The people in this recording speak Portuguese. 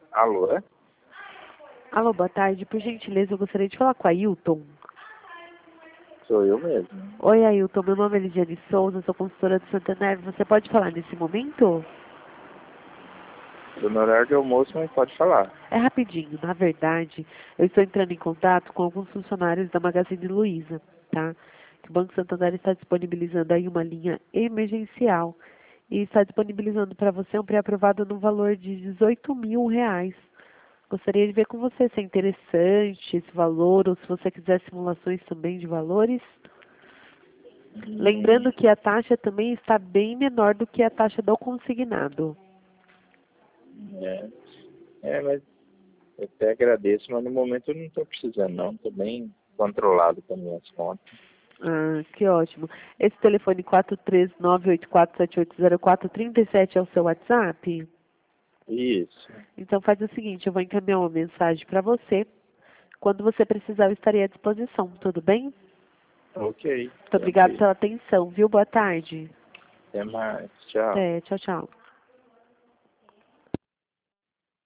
Alô, é? Alô, boa tarde. Por gentileza, eu gostaria de falar com a Ailton. Sou eu mesmo. Oi, Ailton. Meu nome é Lidiane Souza, sou consultora do Santander. Você pode falar nesse momento? Tô no horário de almoço, mas pode falar. É rapidinho. Na verdade, eu estou entrando em contato com alguns funcionários da Magazine Luiza, tá? Que o Banco Santander está disponibilizando aí uma linha emergencial e está disponibilizando para você um pré-aprovado no valor de R$ 18.000. Gostaria de ver com você se é interessante esse valor ou se você quiser simulações também de valores. Lembrando que a taxa também está bem menor do que a taxa do consignado. Mas eu até agradeço, mas no momento eu não estou precisando não. Estou bem controlado com minhas contas. Ah, que ótimo. Esse telefone 43984780437 é o seu WhatsApp? Isso. Então faz o seguinte, eu vou encaminhar uma mensagem para você. Quando você precisar, eu estarei à disposição, tudo bem? Ok. Muito obrigada pela atenção, viu? Boa tarde. Até mais. Tchau. Tchau, tchau.